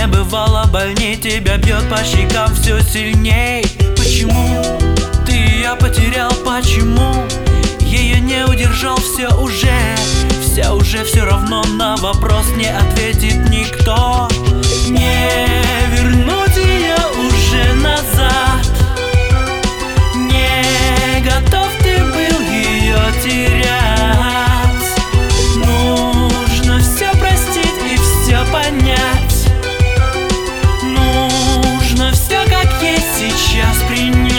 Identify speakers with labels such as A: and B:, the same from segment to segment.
A: Не бывало больней, тебя бьет по щекам все сильней. Почему ты ее потерял, почему ее не удержал? Все уже все равно на вопрос не ответит никто. Не вернуть ее уже назад. Не готов ты был ее терять. Нужно все простить и все понять. Нужно все как есть сейчас принять.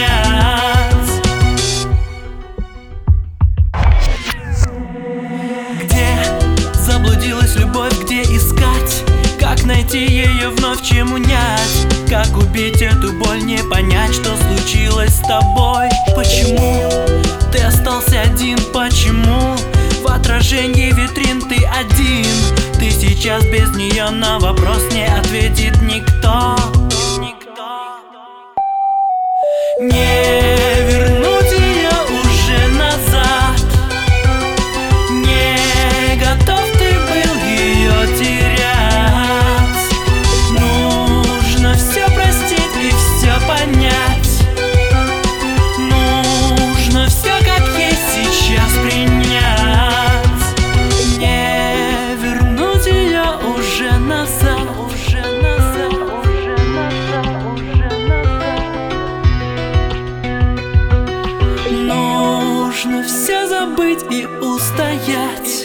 A: Где заблудилась любовь, где искать? Как найти ее вновь, чем унять? Как убить эту боль, не понять, что случилось с тобой? Почему ты остался один? Почему в отражении витрин ты один? Ты сейчас без нее, на вопрос не ответит никто. Не вернуть ее уже назад. Не готов ты был ее терять. Нужно все простить и все понять. Нужно все как есть сейчас принять. Не вернуть ее уже назад. Нужно все забыть и устоять.